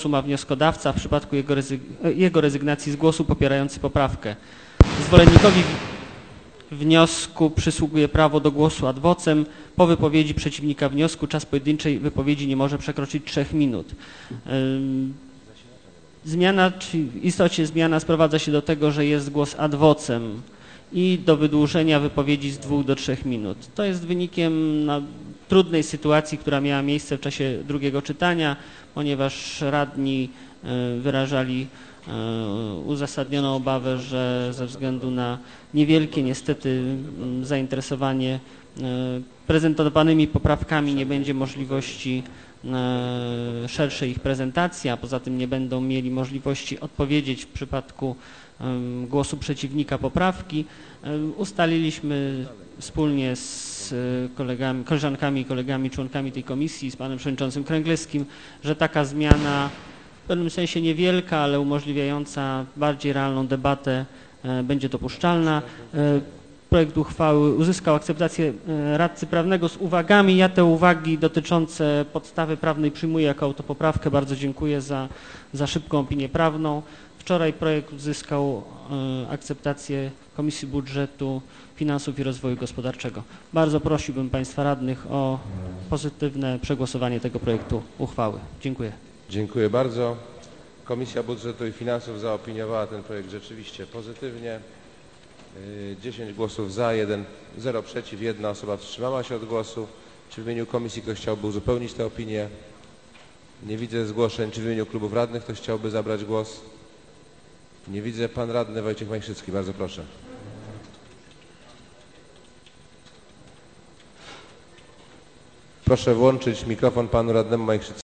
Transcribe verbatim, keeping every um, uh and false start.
ma wnioskodawca w przypadku jego, rezyg jego rezygnacji z głosu popierający poprawkę. Zwolennikowi wniosku przysługuje prawo do głosu ad vocem. Po wypowiedzi przeciwnika wniosku czas pojedynczej wypowiedzi nie może przekroczyć trzech minut. Zmiana, czyli w istocie zmiana sprowadza się do tego, że jest głos ad vocem i do wydłużenia wypowiedzi z dwóch do trzech minut. To jest wynikiem no, trudnej sytuacji, która miała miejsce w czasie drugiego czytania, ponieważ radni wyrażali uzasadnioną obawę, że ze względu na niewielkie niestety zainteresowanie prezentowanymi poprawkami nie będzie możliwości szerszej ich prezentacji, a poza tym nie będą mieli możliwości odpowiedzieć w przypadku głosu przeciwnika poprawki. Ustaliliśmy wspólnie z kolegami, koleżankami i kolegami, członkami tej komisji, z panem przewodniczącym Kręglewskim, że taka zmiana w pewnym sensie niewielka, ale umożliwiająca bardziej realną debatę będzie dopuszczalna. Projekt uchwały uzyskał akceptację radcy prawnego z uwagami. Ja te uwagi dotyczące podstawy prawnej przyjmuję jako autopoprawkę. Bardzo dziękuję za, za szybką opinię prawną. Wczoraj projekt uzyskał akceptację Komisji Budżetu, Finansów i Rozwoju Gospodarczego. Bardzo prosiłbym Państwa radnych o pozytywne przegłosowanie tego projektu uchwały. Dziękuję. Dziękuję bardzo. Komisja Budżetu i Finansów zaopiniowała ten projekt rzeczywiście pozytywnie. dziesięć głosów za, jeden, zero przeciw, jedna osoba wstrzymała się od głosu. Czy w imieniu komisji ktoś chciałby uzupełnić tę opinię? Nie widzę zgłoszeń. Czy w imieniu klubów radnych ktoś chciałby zabrać głos? Nie widzę. Pan radny Wojciech Majszycki, bardzo proszę. Proszę włączyć mikrofon panu radnemu Majszyckiemu.